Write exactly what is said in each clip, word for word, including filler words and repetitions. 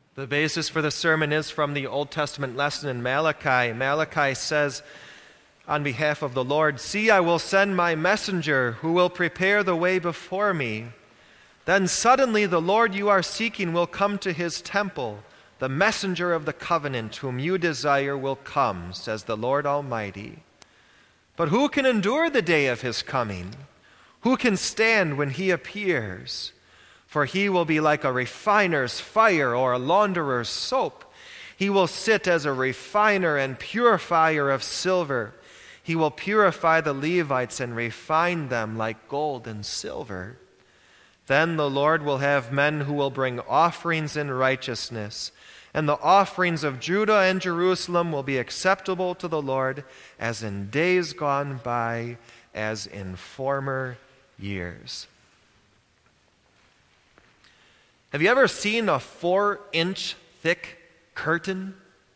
The basis for the sermon is from the Old Testament lesson in Malachi. Malachi says, on behalf of the Lord, "See, I will send my messenger who will prepare the way before me. Then suddenly the Lord you are seeking will come to his temple. The messenger of the covenant whom you desire will come, says the Lord Almighty. But who can endure the day of his coming? Who can stand when he appears? For he will be like a refiner's fire or a launderer's soap. He will sit as a refiner and purifier of silver. He will purify the Levites and refine them like gold and silver. Then the Lord will have men who will bring offerings in righteousness, and the offerings of Judah and Jerusalem will be acceptable to the Lord, as in days gone by, as in former years." Have you ever seen a four-inch thick curtain?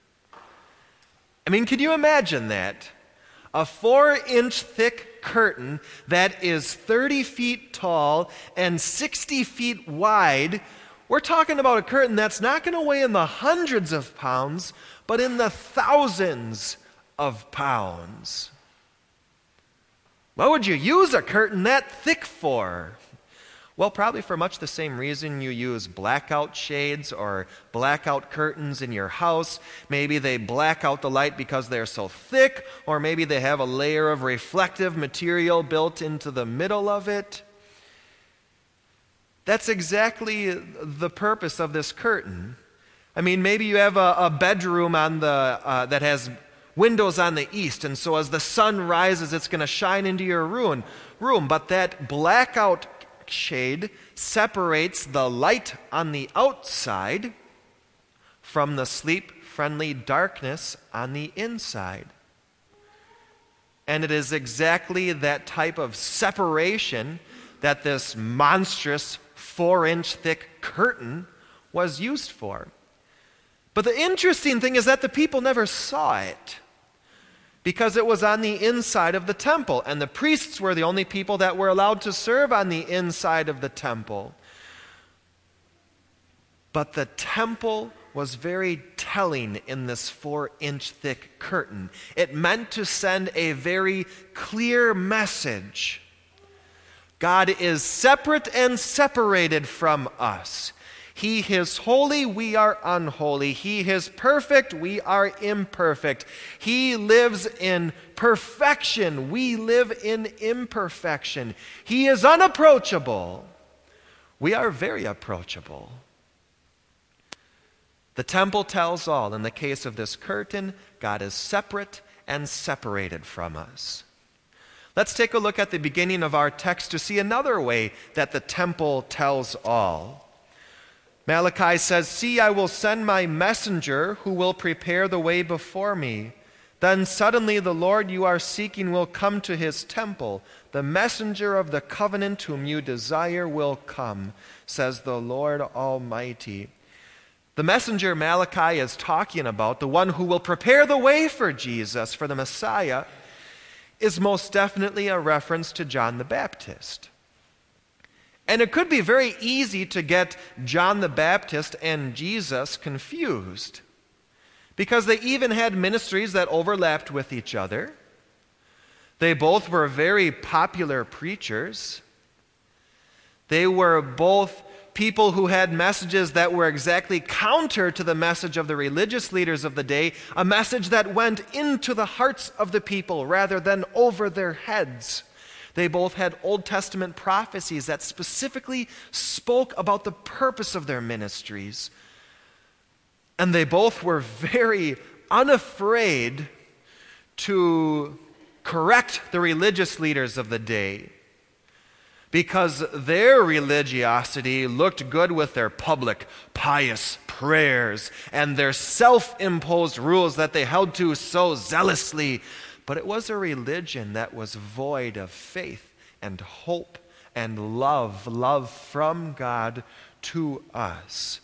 I mean, can you imagine that? A four-inch thick curtain that is thirty feet tall and sixty feet wide. We're talking about a curtain that's not going to weigh in the hundreds of pounds, but in the thousands of pounds. What would you use a curtain that thick for? Well, probably for much the same reason you use blackout shades or blackout curtains in your house. Maybe they black out the light because they're so thick, or maybe they have a layer of reflective material built into the middle of it. That's exactly the purpose of this curtain. I mean, maybe you have a, a bedroom on the uh, that has windows on the east, and so as the sun rises, it's going to shine into your room. Room, but that blackout shade separates the light on the outside from the sleep-friendly darkness on the inside. And it is exactly that type of separation that this monstrous four-inch thick curtain was used for. But the interesting thing is that the people never saw it, because it was on the inside of the temple, and the priests were the only people that were allowed to serve on the inside of the temple. But the temple was very telling in this four-inch thick curtain. It meant to send a very clear message. God is separate and separated from us. He is holy, we are unholy. He is perfect, we are imperfect. He lives in perfection, we live in imperfection. He is unapproachable, we are very approachable. The temple tells all. In the case of this curtain, God is separate and separated from us. Let's take a look at the beginning of our text to see another way that the temple tells all. Malachi says, "See, I will send my messenger who will prepare the way before me. Then suddenly the Lord you are seeking will come to his temple. The messenger of the covenant whom you desire will come, says the Lord Almighty." The messenger Malachi is talking about, the one who will prepare the way for Jesus, for the Messiah, is most definitely a reference to John the Baptist. And it could be very easy to get John the Baptist and Jesus confused, because they even had ministries that overlapped with each other. They both were very popular preachers. They were both people who had messages that were exactly counter to the message of the religious leaders of the day, a message that went into the hearts of the people rather than over their heads. They both had Old Testament prophecies that specifically spoke about the purpose of their ministries. And they both were very unafraid to correct the religious leaders of the day, because their religiosity looked good with their public, pious prayers and their self-imposed rules that they held to so zealously. But it was a religion that was void of faith and hope and love, love from God to us.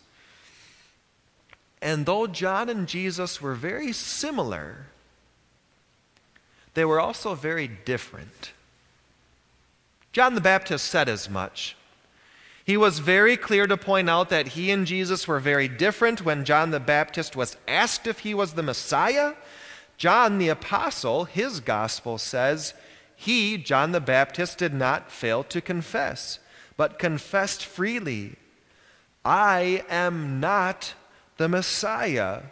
And though John and Jesus were very similar, they were also very different. John the Baptist said as much. He He was very clear to point out that he and Jesus were very different when John the Baptist was asked if he was the Messiah. John the Apostle, his gospel says, he, John the Baptist, did not fail to confess, but confessed freely, I am not the Messiah.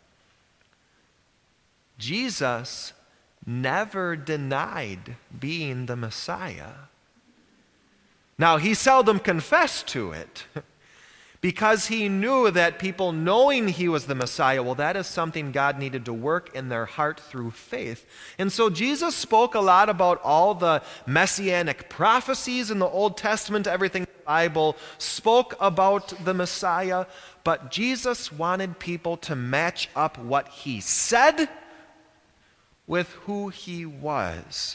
Jesus never denied being the Messiah. Now, he seldom confessed to it because he knew that people knowing he was the Messiah, well, that is something God needed to work in their heart through faith. And so Jesus spoke a lot about all the messianic prophecies in the Old Testament, everything the Bible spoke about the Messiah, but Jesus wanted people to match up what he said with who he was.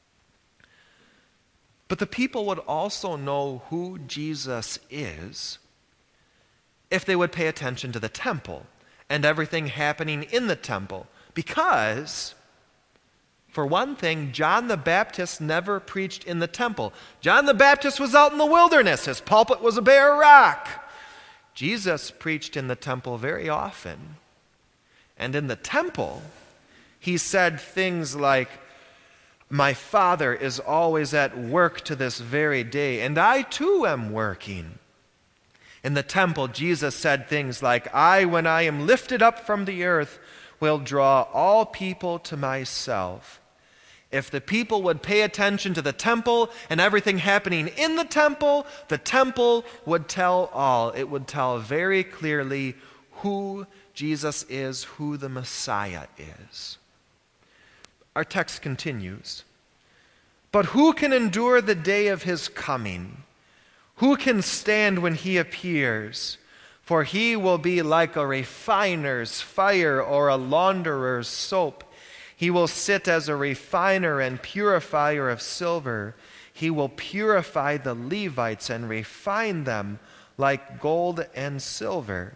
But the people would also know who Jesus is if they would pay attention to the temple and everything happening in the temple. Because, for one thing, John the Baptist never preached in the temple. John the Baptist was out in the wilderness. His pulpit was a bare rock. Jesus preached in the temple very often. And in the temple, he said things like, my Father is always at work to this very day, and I too am working. In the temple, Jesus said things like, I, when I am lifted up from the earth, will draw all people to myself. If the people would pay attention to the temple and everything happening in the temple, the temple would tell all. It would tell very clearly who Jesus is, who the Messiah is. Our text continues. But who can endure the day of his coming? Who can stand when he appears? For he will be like a refiner's fire or a launderer's soap. He will sit as a refiner and purifier of silver. He will purify the Levites and refine them like gold and silver.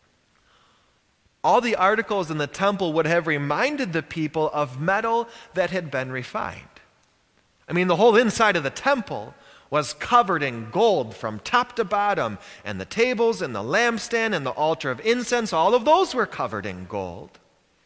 All the articles in the temple would have reminded the people of metal that had been refined. I mean, the whole inside of the temple was covered in gold from top to bottom, and the tables and the lampstand and the altar of incense, all of those were covered in gold.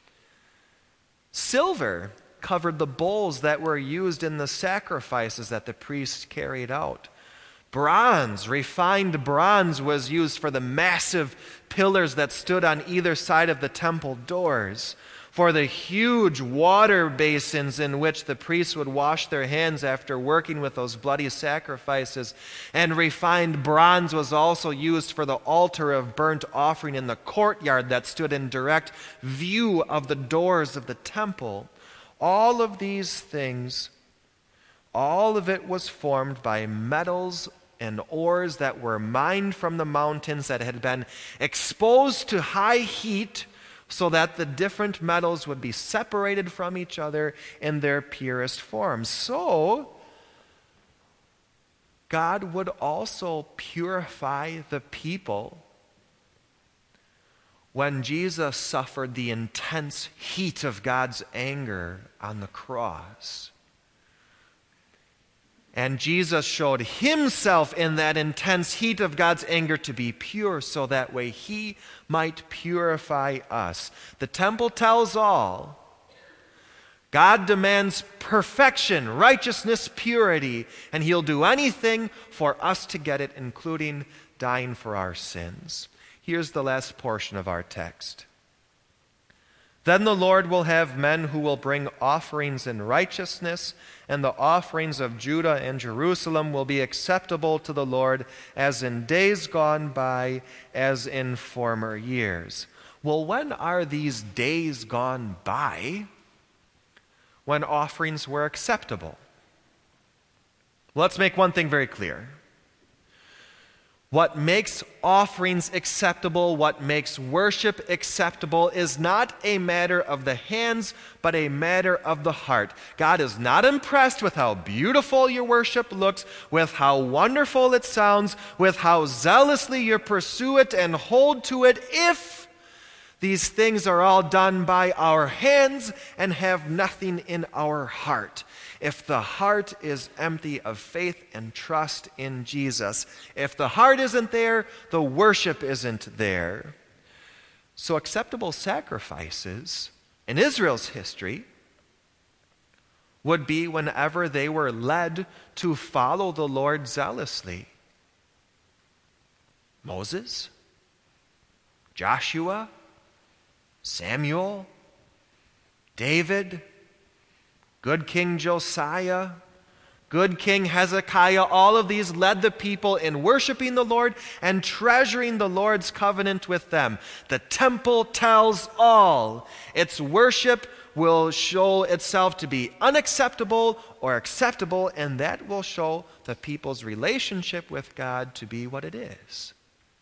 Silver covered the bowls that were used in the sacrifices that the priests carried out. Bronze, refined bronze, was used for the massive pillars that stood on either side of the temple doors, for the huge water basins in which the priests would wash their hands after working with those bloody sacrifices. And refined bronze was also used for the altar of burnt offering in the courtyard that stood in direct view of the doors of the temple. All of these things, all of it was formed by metals and ores that were mined from the mountains that had been exposed to high heat so that the different metals would be separated from each other in their purest form. So, God would also purify the people when Jesus suffered the intense heat of God's anger on the cross. And Jesus showed himself in that intense heat of God's anger to be pure, so that way he might purify us. The temple tells all. God demands perfection, righteousness, purity, and he'll do anything for us to get it, including dying for our sins. Here's the last portion of our text. Then the Lord will have men who will bring offerings in righteousness, and the offerings of Judah and Jerusalem will be acceptable to the Lord as in days gone by, as in former years. Well, when are these days gone by when offerings were acceptable? Let's make one thing very clear. What makes offerings acceptable, what makes worship acceptable, is not a matter of the hands, but a matter of the heart. God is not impressed with how beautiful your worship looks, with how wonderful it sounds, with how zealously you pursue it and hold to it, if These things are all done by our hands and have nothing in our heart. If the heart is empty of faith and trust in Jesus, if the heart isn't there, the worship isn't there. So acceptable sacrifices in Israel's history would be whenever they were led to follow the Lord zealously. Moses, Joshua, Samuel, David, good King Josiah, good King Hezekiah, all of these led the people in worshiping the Lord and treasuring the Lord's covenant with them. The temple tells all. Its worship will show itself to be unacceptable or acceptable, and that will show the people's relationship with God to be what it is.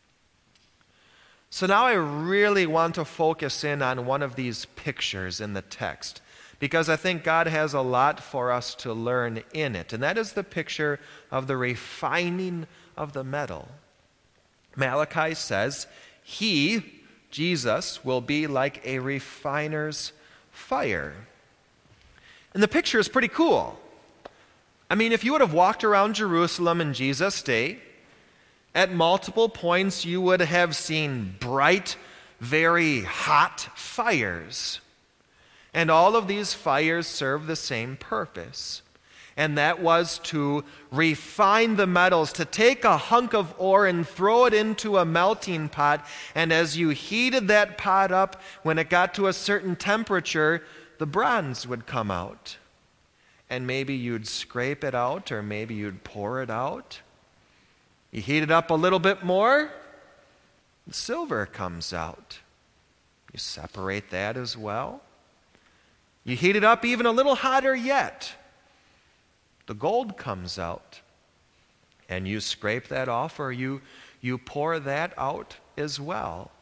So now I really want to focus in on one of these pictures in the text, because I think God has a lot for us to learn in it, and that is the picture of the refining of the metal. Malachi says, He, Jesus, will be like a refiner's fire. And the picture is pretty cool. I mean, if you would have walked around Jerusalem in Jesus' day, at multiple points you would have seen bright, very hot fires. And all of these fires serve the same purpose. And that was to refine the metals, to take a hunk of ore and throw it into a melting pot. And as you heated that pot up, when it got to a certain temperature, the bronze would come out. And maybe you'd scrape it out, or maybe you'd pour it out. You heat it up a little bit more, the silver comes out. You separate that as well. You heat it up even a little hotter yet, the gold comes out. And you scrape that off, or you, you pour that out as well.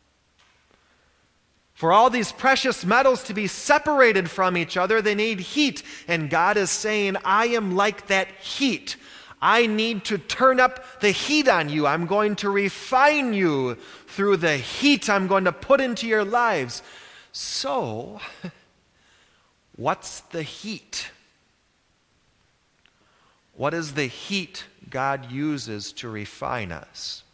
For all these precious metals to be separated from each other, they need heat. And God is saying, I am like that heat. I need to turn up the heat on you. I'm going to refine you through the heat I'm going to put into your lives. So, what's the heat? What is the heat God uses to refine us?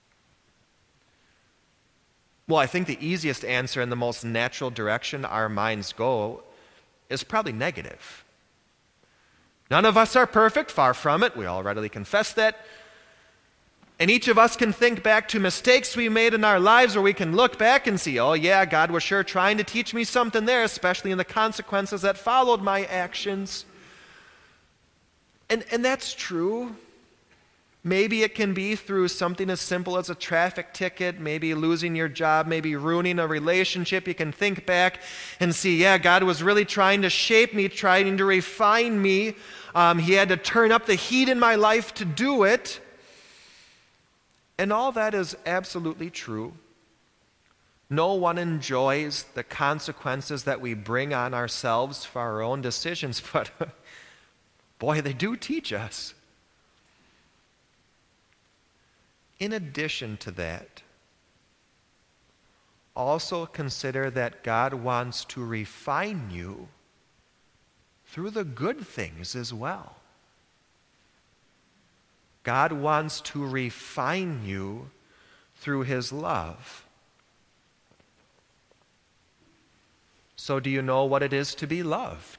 Well, I think the easiest answer and the most natural direction our minds go is probably negative. None of us are perfect, far from it. We all readily confess that. And each of us can think back to mistakes we made in our lives, or we can look back and see, oh yeah, God was sure trying to teach me something there, especially in the consequences that followed my actions. And, and that's true. Maybe it can be through something as simple as a traffic ticket, maybe losing your job, maybe ruining a relationship. You can think back and see, yeah, God was really trying to shape me, trying to refine me. Um, he had to turn up the heat in my life to do it. And all that is absolutely true. No one enjoys the consequences that we bring on ourselves for our own decisions, but boy, they do teach us. In addition to that, also consider that God wants to refine you through the good things as well. God wants to refine you through His love. So do you know what it is to be loved?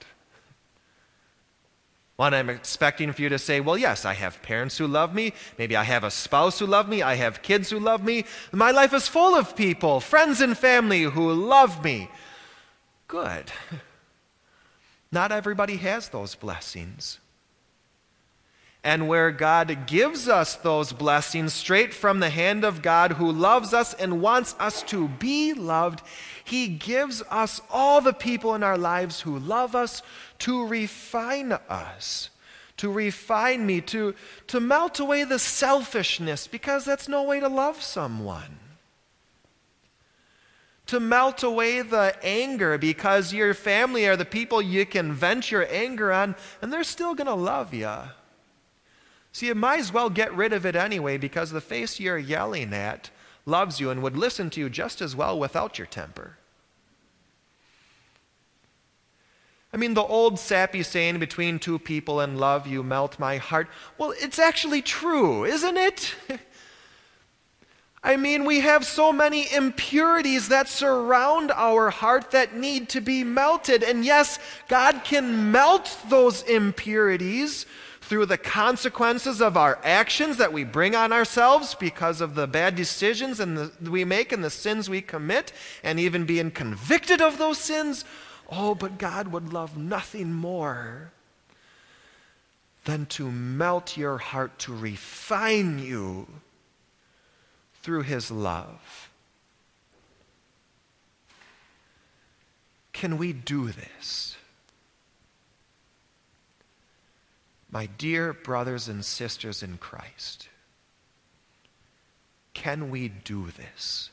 Well, I'm expecting for you to say, well, yes, I have parents who love me. Maybe I have a spouse who love me. I have kids who love me. My life is full of people, friends and family who love me. Good. Not everybody has those blessings. And where God gives us those blessings straight from the hand of God, who loves us and wants us to be loved, He gives us all the people in our lives who love us to refine us, to refine me, to, to melt away the selfishness, because that's no way to love someone. To melt away the anger, because your family are the people you can vent your anger on, and they're still going to love you. See, you might as well get rid of it anyway, because the face you're yelling at loves you and would listen to you just as well without your temper. I mean, the old sappy saying, between two people in love, you melt my heart. Well, it's actually true, isn't it? I mean, we have so many impurities that surround our heart that need to be melted. And yes, God can melt those impurities through the consequences of our actions that we bring on ourselves because of the bad decisions and the, we make and the sins we commit, and even being convicted of those sins. Oh, but God would love nothing more than to melt your heart, to refine you through his love. Can we do this? My dear brothers and sisters in Christ, can we do this?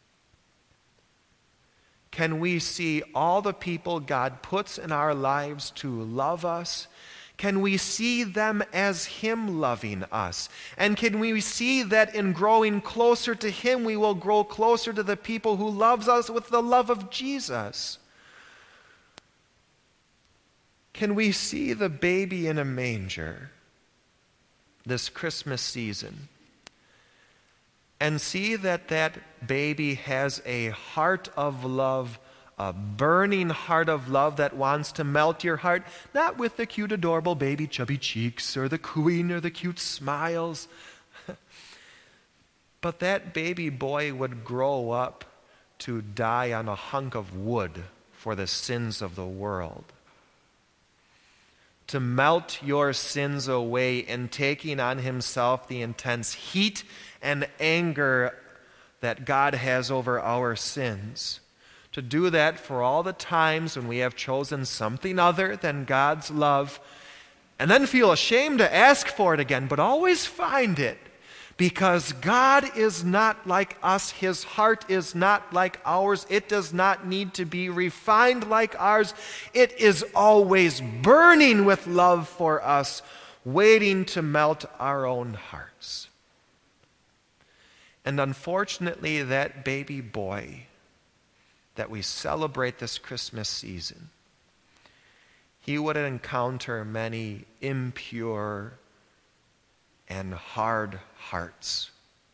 Can we see all the people God puts in our lives to love us? Can we see them as him loving us? And can we see that in growing closer to him, we will grow closer to the people who loves us with the love of Jesus? Can we see the baby in a manger this Christmas season and see that that baby has a heart of love, a burning heart of love that wants to melt your heart, not with the cute, adorable baby chubby cheeks or the cooing or the cute smiles, but that baby boy would grow up to die on a hunk of wood for the sins of the world. To melt your sins away in taking on himself the intense heat and anger that God has over our sins. To do that for all the times when we have chosen something other than God's love, and then feel ashamed to ask for it again, but always find it. Because God is not like us. His heart is not like ours. It does not need to be refined like ours. It is always burning with love for us, waiting to melt our own hearts. And unfortunately, that baby boy that we celebrate this Christmas season, he would encounter many impure and hard hearts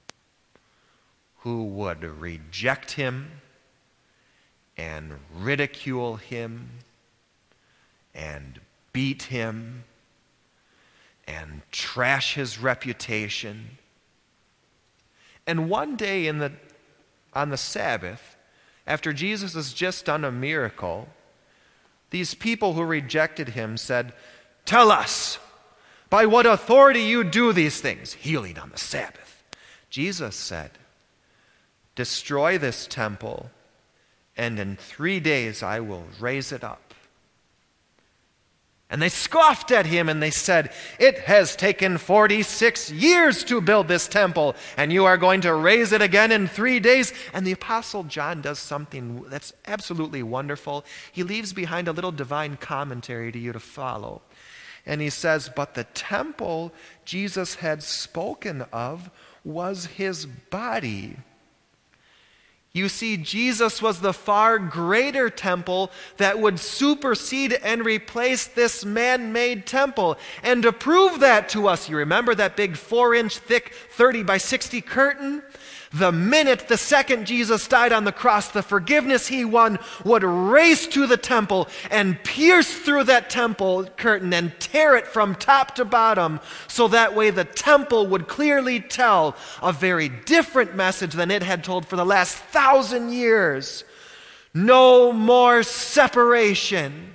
who would reject him and ridicule him and beat him and trash his reputation. And one day in the, on the Sabbath, after Jesus has just done a miracle, these people who rejected him said, "Tell us, by what authority you do these things, healing on the Sabbath?" Jesus said, "Destroy this temple, and in three days I will raise it up." And they scoffed at him and they said, "It has taken forty-six years to build this temple, and you are going to raise it again in three days. And the Apostle John does something that's absolutely wonderful. He leaves behind a little divine commentary to you to follow. And he says, "But the temple Jesus had spoken of was his body." You see, Jesus was the far greater temple that would supersede and replace this man-made temple. And to prove that to us, you remember that big four-inch thick thirty by sixty curtain? The minute, the second Jesus died on the cross, the forgiveness he won would race to the temple and pierce through that temple curtain and tear it from top to bottom, so that way the temple would clearly tell a very different message than it had told for the last thousand years. No more separation.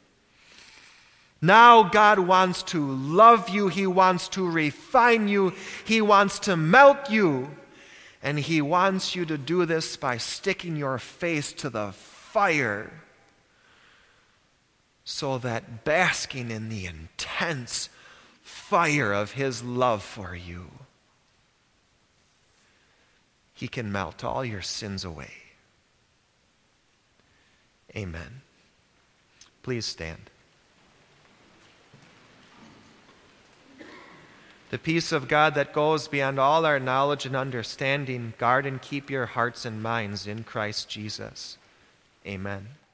Now God wants to love you. He wants to refine you. He wants to melt you. And he wants you to do this by sticking your face to the fire, so that basking in the intense fire of his love for you, he can melt all your sins away. Amen. Please stand. The peace of God that goes beyond all our knowledge and understanding, guard and keep your hearts and minds in Christ Jesus. Amen.